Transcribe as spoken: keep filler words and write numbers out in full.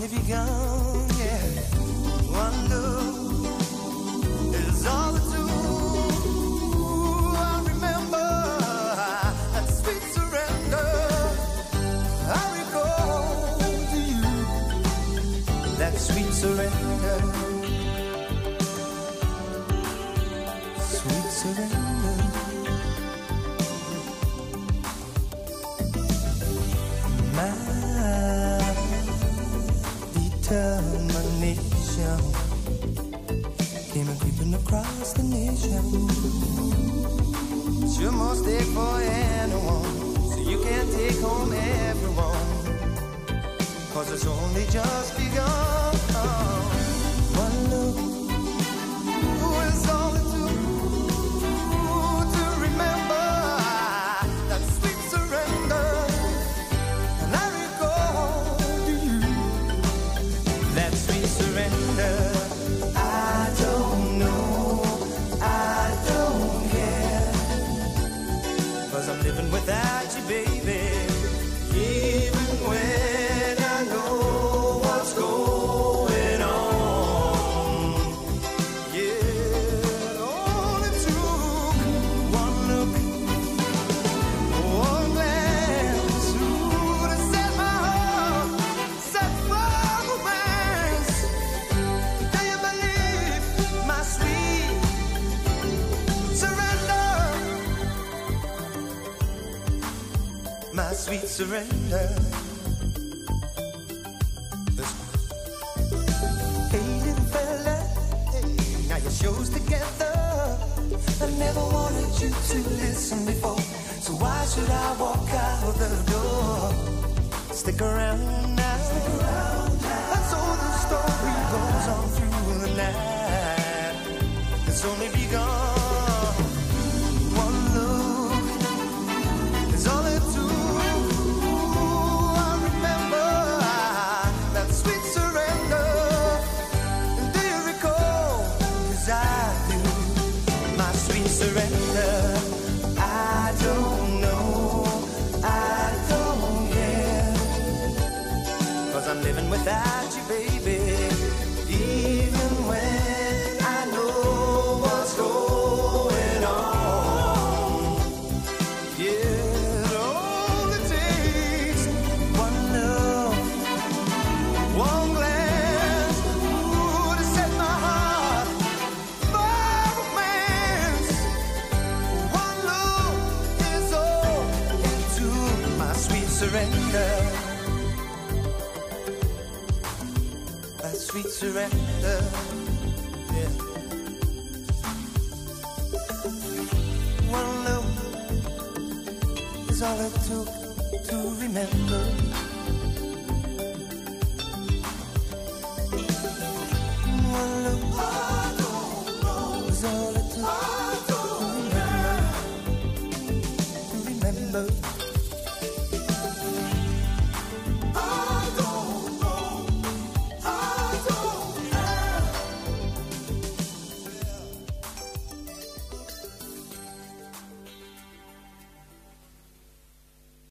only begun, yeah. One look is all it took. I remember that sweet surrender. I recall to you that sweet surrender. Sweet surrender. My determination came a creeping across the nation. Sure must stay for anyone, so you can't take home everyone, cause it's only just begun. One look is all it took to remember that sweet surrender. And I recall to you that sweet surrender. I don't know, I don't care, cause I'm living without you, baby. Even when I know what's going on. Yeah, it only took one look, one glance, ooh, to set my heart, set for romance. Do you believe my sweet surrender? My sweet surrender. This one. Hey, little fella, hey, now your show's together. I never wanted you to listen before, so why should I walk out the door? Stick around now. Stick around now. And so the story goes on through the night. It's only begun. One look is all it took. I remember that sweet surrender. And do you recall? 'Cause I do. My sweet surrender. I don't know, I don't care, 'cause I'm living without you, baby. Even when I know what's going on. Yeah, it only takes one look, one glance, ooh, to set my heart for romance. One look is all it took. My sweet surrender. My sweet surrender. Yeah. One look is all it took to remember.